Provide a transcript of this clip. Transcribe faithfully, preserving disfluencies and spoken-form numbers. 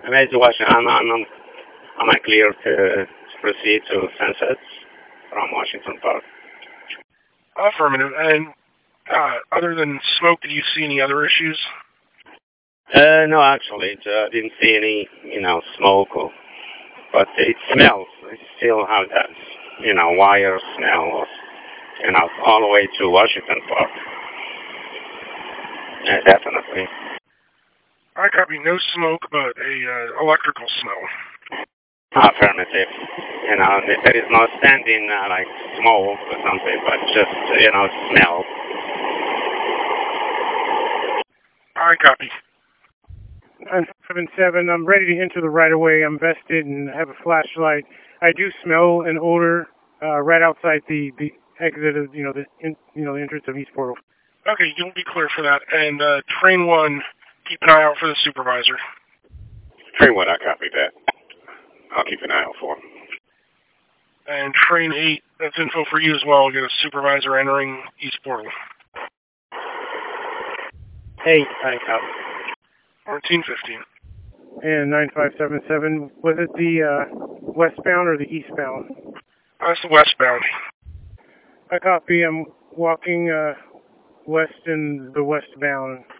I'm ready to watch. I'm, I'm, I'm, am I clear to, to proceed to Sunsets from Washington Park? Affirmative. And uh, other than smoke, did you see any other issues? Uh, no, actually, I uh, didn't see any, you know, smoke, or, but it smells. I still have that, you know, wire smell, you know, all the way to Washington Park. Yeah, definitely. I copy. No smoke, but a uh, electrical smell. Affirmative. You know, there is no standing uh, like smoke or something, but just, you know, smell. I copy. I'm seven seven. I'm ready to enter the right of way. I'm vested and have a flashlight. I do smell an odor uh, right outside the, the exit of, you know, the in, you know the entrance of East Portal. Okay, you'll be clear for that. And uh, train one, keep an eye out for the supervisor. Train one, I copy that. I'll keep an eye out for him. And train eight, that's info for you as well. We'll get a supervisor entering East Portal. Eight, I copy. fourteen fifteen. And nine five seven seven, was it the uh, westbound or the eastbound? That's the westbound. I copy. I'm walking uh, west in the westbound.